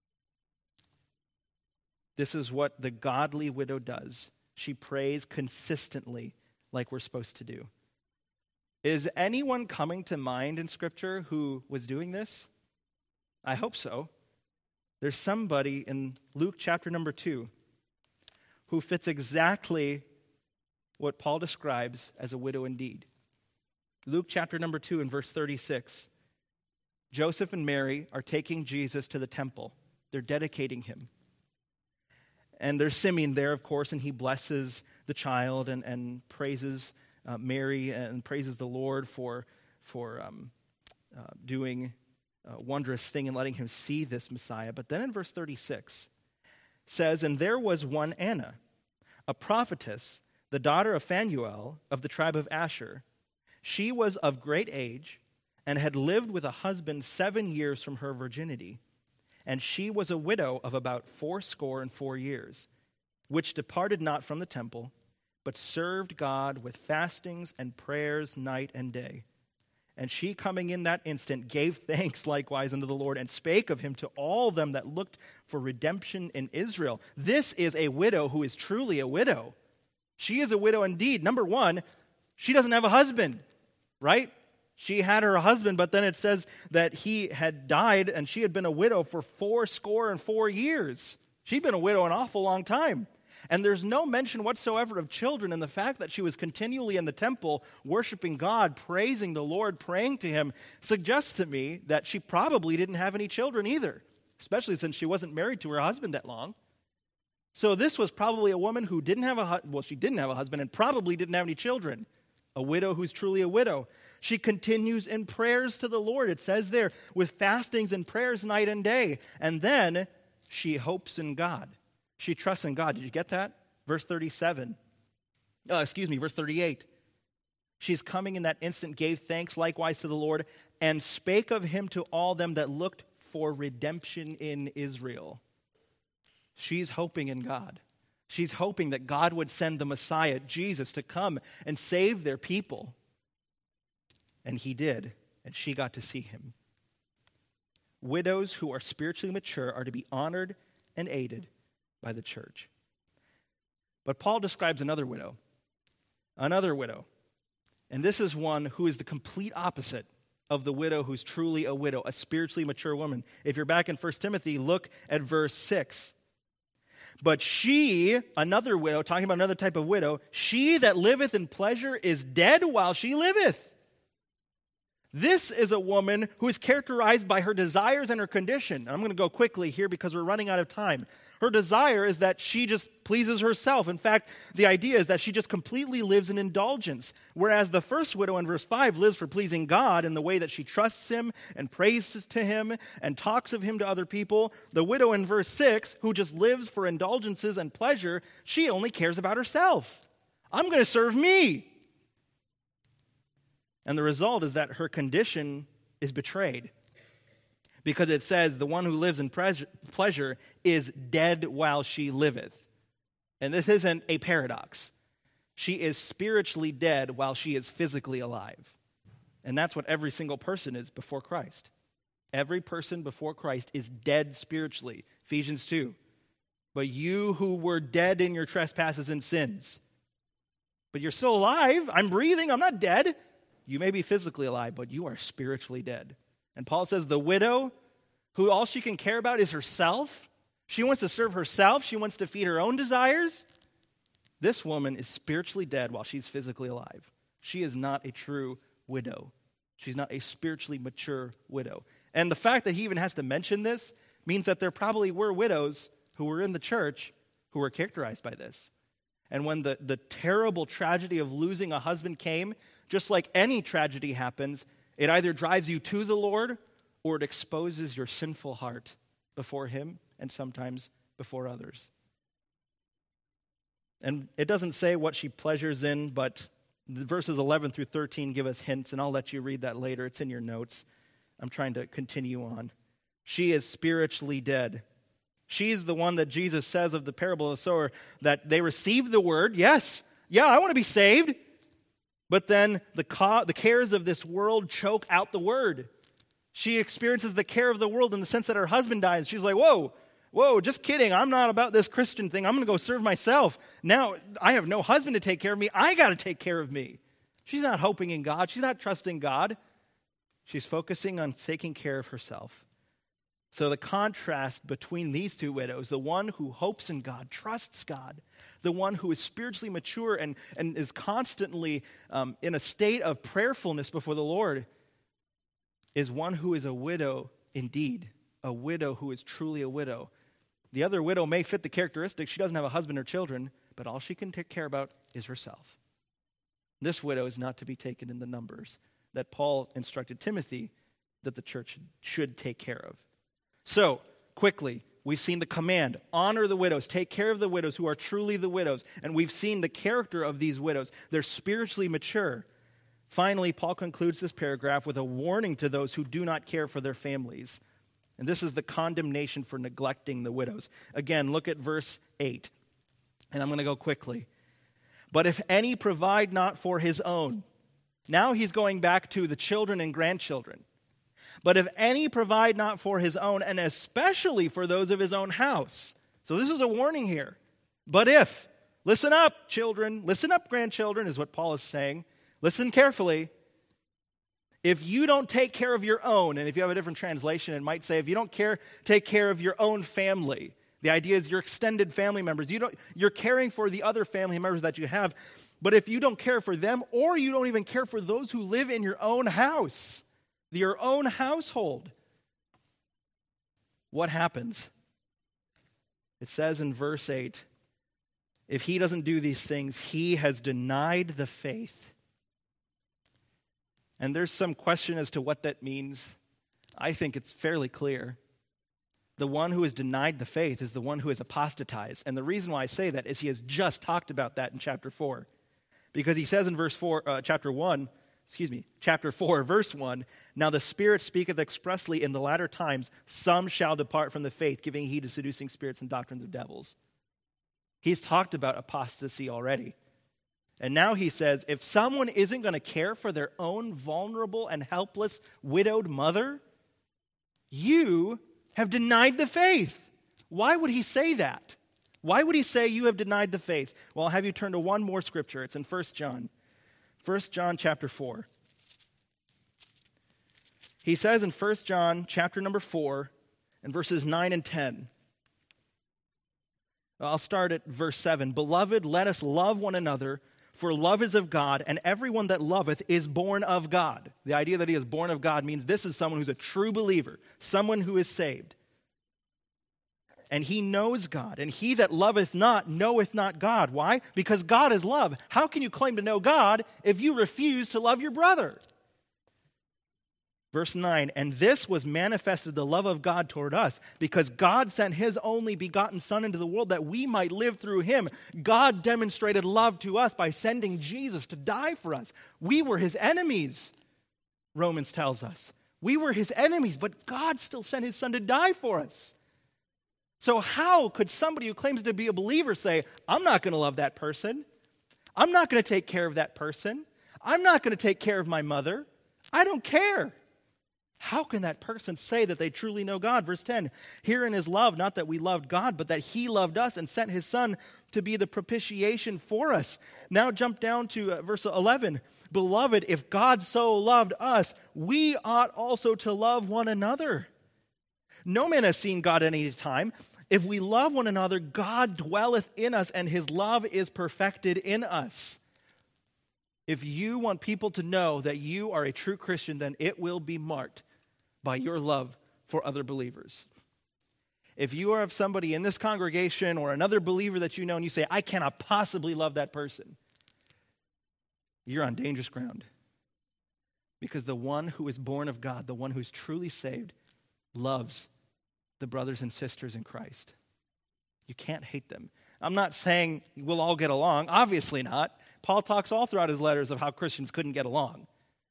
This is what the godly widow does. She prays consistently like we're supposed to do. Is anyone coming to mind in Scripture who was doing this? I hope so. There's somebody in Luke chapter number 2 who fits exactly what Paul describes as a widow indeed. Luke chapter number 2 and verse 36. Joseph and Mary are taking Jesus to the temple. They're dedicating him. And there's Simeon there, of course, and he blesses the child and praises Mary and praises the Lord for doing a wondrous thing and letting him see this Messiah. But then in verse 36 says, "And there was one Anna, a prophetess, the daughter of Phanuel of the tribe of Asher. She was of great age and had lived with a husband 7 years from her virginity. And she was a widow of about 84 years, which departed not from the temple, but served God with fastings and prayers night and day. And she, coming in that instant, gave thanks likewise unto the Lord, and spake of him to all them that looked for redemption in Israel." This is a widow who is truly a widow. She is a widow indeed. Number one, she doesn't have a husband, right? She had her husband, but then it says that he had died, and she had been a widow for 84 years. She'd been a widow an awful long time. And there's no mention whatsoever of children, and the fact that she was continually in the temple worshiping God, praising the Lord, praying to him, suggests to me that she probably didn't have any children either, especially since she wasn't married to her husband that long. So this was probably a woman who didn't have she didn't have a husband and probably didn't have any children. A widow who's truly a widow. She continues in prayers to the Lord, it says there, with fastings and prayers night and day. And then she hopes in God. She trusts in God. Did you get that? Verse 38. She's coming in that instant, gave thanks likewise to the Lord, and spake of him to all them that looked for redemption in Israel. She's hoping in God. She's hoping that God would send the Messiah, Jesus, to come and save their people. And he did, and she got to see him. Widows who are spiritually mature are to be honored and aided by the church. But Paul describes another widow. And this is one who is the complete opposite of the widow who's truly a widow, a spiritually mature woman. If you're back in 1 Timothy, look at verse 6. "But she," another widow, talking about another type of widow, "she that liveth in pleasure is dead while she liveth." This is a woman who is characterized by her desires and her condition. I'm going to go quickly here because we're running out of time. Her desire is that she just pleases herself. In fact, the idea is that she just completely lives in indulgence. Whereas the first widow in verse 5 lives for pleasing God in the way that she trusts him and praises to him and talks of him to other people. The widow in verse 6, who just lives for indulgences and pleasure, she only cares about herself. I'm going to serve me. And the result is that her condition is betrayed. Because it says, the one who lives in pleasure is dead while she liveth. And this isn't a paradox. She is spiritually dead while she is physically alive. And that's what every single person is before Christ. Every person before Christ is dead spiritually. Ephesians 2. "But you who were dead in your trespasses and sins." But you're still alive. I'm breathing. I'm not dead. You may be physically alive, but you are spiritually dead. And Paul says the widow, who all she can care about is herself, she wants to serve herself, she wants to feed her own desires. This woman is spiritually dead while she's physically alive. She is not a true widow. She's not a spiritually mature widow. And the fact that he even has to mention this means that there probably were widows who were in the church who were characterized by this. And when the terrible tragedy of losing a husband came, just like any tragedy happens, it either drives you to the Lord or it exposes your sinful heart before him and sometimes before others. And it doesn't say what she pleasures in, but the verses 11 through 13 give us hints, and I'll let you read that later. It's in your notes. I'm trying to continue on. She is spiritually dead. She's the one that Jesus says of the parable of the sower, that they received the word. Yes, I want to be saved. But then the cares of this world choke out the word. She experiences the care of the world in the sense that her husband dies. She's like, whoa, just kidding. I'm not about this Christian thing. I'm going to go serve myself. Now I have no husband to take care of me. I got to take care of me. She's not hoping in God. She's not trusting God. She's focusing on taking care of herself. So the contrast between these two widows, the one who hopes in God, trusts God, the one who is spiritually mature and is constantly in a state of prayerfulness before the Lord, is one who is a widow indeed, a widow who is truly a widow. The other widow may fit the characteristics. She doesn't have a husband or children, but all she can take care about is herself. This widow is not to be taken in the numbers that Paul instructed Timothy that the church should take care of. So, quickly, we've seen the command, honor the widows, take care of the widows who are truly the widows. And we've seen the character of these widows. They're spiritually mature. Finally, Paul concludes this paragraph with a warning to those who do not care for their families. And this is the condemnation for neglecting the widows. Again, look at verse 8. And I'm going to go quickly. But if any provide not for his own, now he's going back to the children and grandchildren. But if any provide not for his own, and especially for those of his own house. So this is a warning here. But if, listen up, children, listen up, grandchildren, is what Paul is saying. Listen carefully. If you don't take care of your own, and if you have a different translation, it might say, if you don't take care of your own family. The idea is your extended family members. You're caring for the other family members that you have. But if you don't care for them, or you don't even care for those who live in your own house, your own household, what happens? It says in verse 8, if he doesn't do these things, he has denied the faith. And there's some question as to what that means. I think it's fairly clear. The one who has denied the faith is the one who has apostatized. And the reason why I say that is he has just talked about that in chapter 4. Because he says in chapter 4, verse 1, now the Spirit speaketh expressly in the latter times, some shall depart from the faith, giving heed to seducing spirits and doctrines of devils. He's talked about apostasy already. And now he says, if someone isn't going to care for their own vulnerable and helpless widowed mother, you have denied the faith. Why would he say that? Why would he say you have denied the faith? Well, I'll have you turn to one more scripture. It's in 1 John. 1 John chapter 4. He says in 1 John chapter number 4 and verses 9 and 10. I'll start at verse 7. Beloved, let us love one another, for love is of God, and everyone that loveth is born of God. The idea that he is born of God means this is someone who's a true believer, someone who is saved. And he knows God, and he that loveth not knoweth not God. Why? Because God is love. How can you claim to know God if you refuse to love your brother? Verse 9, and this was manifested the love of God toward us, because God sent his only begotten Son into the world that we might live through him. God demonstrated love to us by sending Jesus to die for us. We were his enemies, Romans tells us. We were his enemies, but God still sent his Son to die for us. So how could somebody who claims to be a believer say, I'm not going to love that person. I'm not going to take care of that person. I'm not going to take care of my mother. I don't care. How can that person say that they truly know God? Verse 10, herein is love, not that we loved God, but that he loved us and sent his Son to be the propitiation for us. Now jump down to verse 11. Beloved, if God so loved us, we ought also to love one another. No man has seen God at any time. If we love one another, God dwelleth in us, and his love is perfected in us. If you want people to know that you are a true Christian, then it will be marked by your love for other believers. If you are of somebody in this congregation or another believer that you know and you say, I cannot possibly love that person, you're on dangerous ground. Because the one who is born of God, the one who's truly saved, loves the brothers and sisters in Christ. You can't hate them. I'm not saying we'll all get along. Obviously not. Paul talks all throughout his letters of how Christians couldn't get along.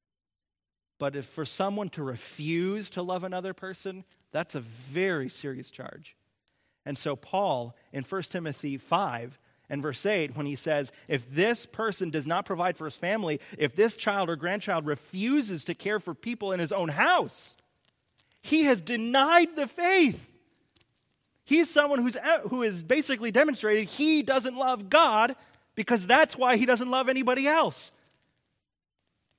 But if for someone to refuse to love another person, that's a very serious charge. And so Paul, in 1 Timothy 5 and verse 8, when he says, if this person does not provide for his family, if this child or grandchild refuses to care for people in his own house, he has denied the faith. He's someone who is basically demonstrated he doesn't love God because that's why he doesn't love anybody else.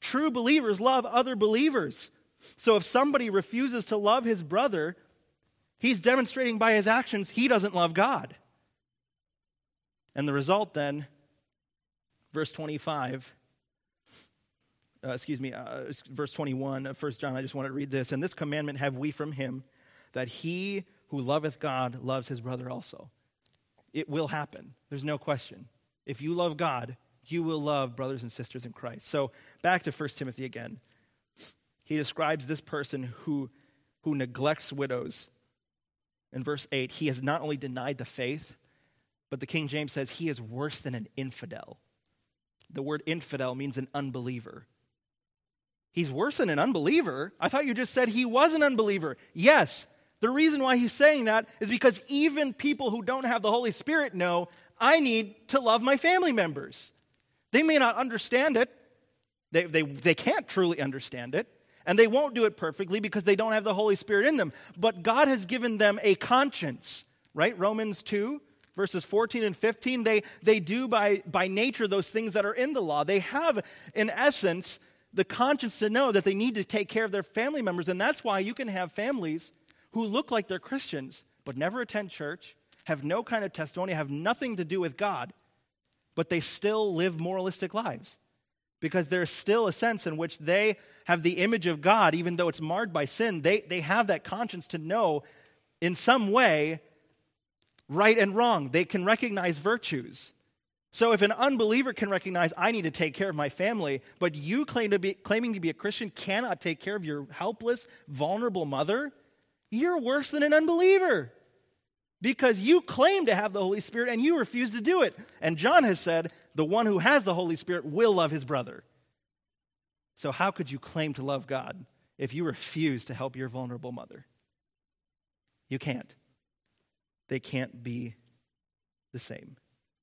True believers love other believers. So if somebody refuses to love his brother, he's demonstrating by his actions he doesn't love God. And the result then, verse 25, verse 21 of 1 John, I just wanted to read this. And this commandment have we from him, that he who loveth God loves his brother also. It will happen. There's no question. If you love God, you will love brothers and sisters in Christ. So back to 1 Timothy again. He describes this person who neglects widows. In verse 8, he has not only denied the faith, but the King James says he is worse than an infidel. The word infidel means an unbeliever. He's worse than an unbeliever? I thought you just said he was an unbeliever. Yes, the reason why he's saying that is because even people who don't have the Holy Spirit know, I need to love my family members. They may not understand it. They can't truly understand it. And they won't do it perfectly because they don't have the Holy Spirit in them. But God has given them a conscience, right? Romans 2, verses 14 and 15, they do by nature those things that are in the law. They have, in essence, the conscience to know that they need to take care of their family members. And that's why you can have families who look like they're Christians, but never attend church, have no kind of testimony, have nothing to do with God, but they still live moralistic lives. Because there's still a sense in which they have the image of God, even though it's marred by sin. They have that conscience to know in some way right and wrong. They can recognize virtues. So if an unbeliever can recognize, I need to take care of my family, but you claiming to be a Christian cannot take care of your helpless, vulnerable mother, you're worse than an unbeliever. Because you claim to have the Holy Spirit and you refuse to do it. And John has said, the one who has the Holy Spirit will love his brother. So how could you claim to love God if you refuse to help your vulnerable mother? You can't. They can't be the same.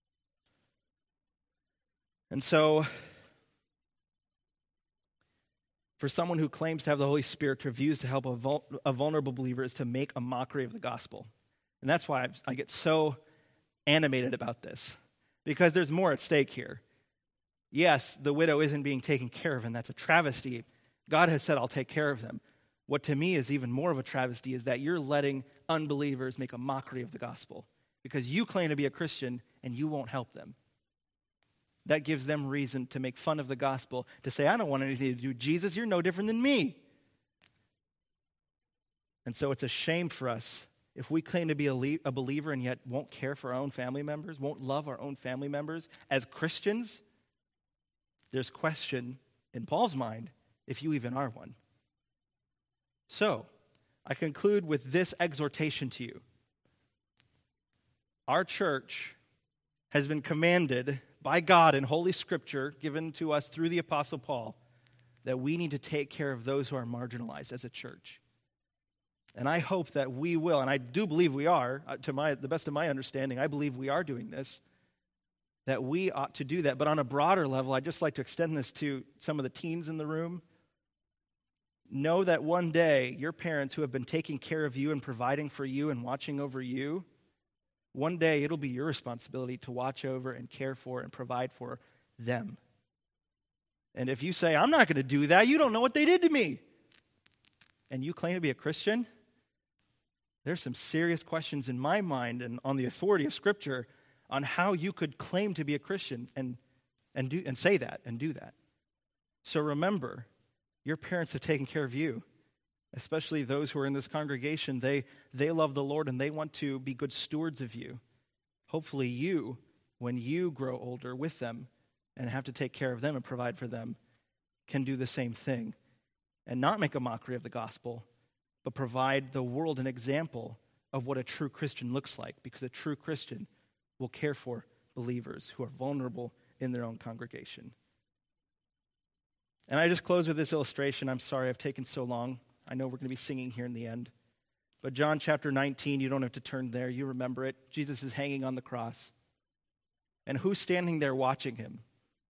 And so, for someone who claims to have the Holy Spirit to refuse to help a vulnerable believer is to make a mockery of the gospel. And that's why I get so animated about this, because there's more at stake here. Yes, the widow isn't being taken care of, and that's a travesty. God has said, I'll take care of them. What to me is even more of a travesty is that you're letting unbelievers make a mockery of the gospel because you claim to be a Christian and you won't help them. That gives them reason to make fun of the gospel, to say, I don't want anything to do with Jesus. You're no different than me. And so it's a shame for us if we claim to be a believer and yet won't care for our own family members, won't love our own family members as Christians. There's question in Paul's mind if you even are one. So, I conclude with this exhortation to you. Our church has been commanded by God in Holy Scripture, given to us through the Apostle Paul, that we need to take care of those who are marginalized as a church. And I hope that we will, and I do believe we are, to the best of my understanding, I believe we are doing this, that we ought to do that. But on a broader level, I'd just like to extend this to some of the teens in the room. Know that one day, your parents who have been taking care of you and providing for you and watching over you, one day it'll be your responsibility to watch over and care for and provide for them. And if you say, I'm not going to do that, you don't know what they did to me, and you claim to be a Christian, there's some serious questions in my mind and on the authority of Scripture on how you could claim to be a Christian and say that and do that. So remember, your parents have taken care of you, especially those who are in this congregation. They love the Lord and they want to be good stewards of you. Hopefully you, when you grow older with them and have to take care of them and provide for them, can do the same thing and not make a mockery of the gospel, but provide the world an example of what a true Christian looks like, because a true Christian will care for believers who are vulnerable in their own congregation. And I just close with this illustration. I'm sorry I've taken so long. I know we're going to be singing here in the end. But John chapter 19, you don't have to turn there. You remember it. Jesus is hanging on the cross. And who's standing there watching him?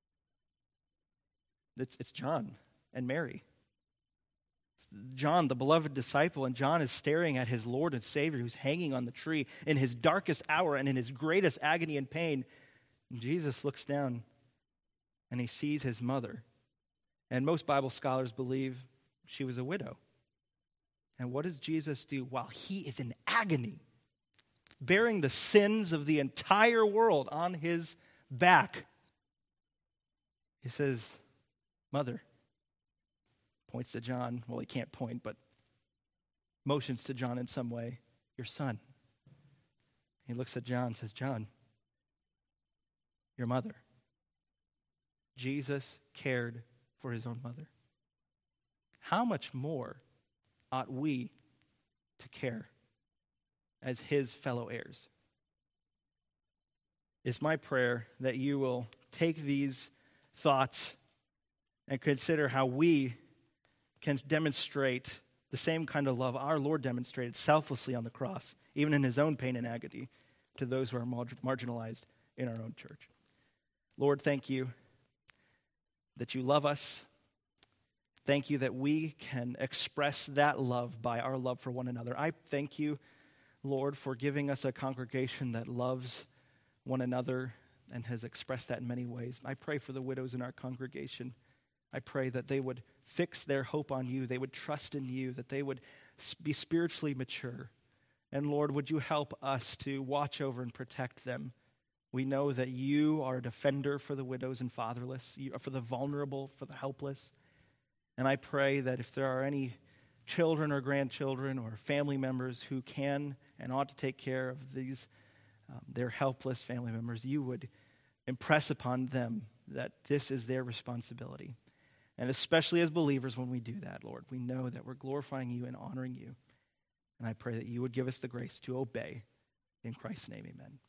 It's John and Mary. It's John, the beloved disciple, and John is staring at his Lord and Savior who's hanging on the tree in his darkest hour and in his greatest agony and pain. And Jesus looks down and he sees his mother. And most Bible scholars believe she was a widow. And what does Jesus do while he is in agony, bearing the sins of the entire world on his back? He says, "Mother," points to John. Well, he can't point, but motions to John in some way, "Your son." He looks at John and says, "John, your mother." Jesus cared for his own mother. How much more ought we to care as his fellow heirs? It's my prayer that you will take these thoughts and consider how we can demonstrate the same kind of love our Lord demonstrated selflessly on the cross, even in his own pain and agony, to those who are marginalized in our own church. Lord, thank you that you love us. Thank you that we can express that love by our love for one another. I thank you, Lord, for giving us a congregation that loves one another and has expressed that in many ways. I pray for the widows in our congregation. I pray that they would fix their hope on you, they would trust in you, that they would be spiritually mature. And Lord, would you help us to watch over and protect them? We know that you are a defender for the widows and fatherless, for the vulnerable, for the helpless. And I pray that if there are any children or grandchildren or family members who can and ought to take care of these, their helpless family members, you would impress upon them that this is their responsibility. And especially as believers, when we do that, Lord, we know that we're glorifying you and honoring you. And I pray that you would give us the grace to obey. In Christ's name, amen.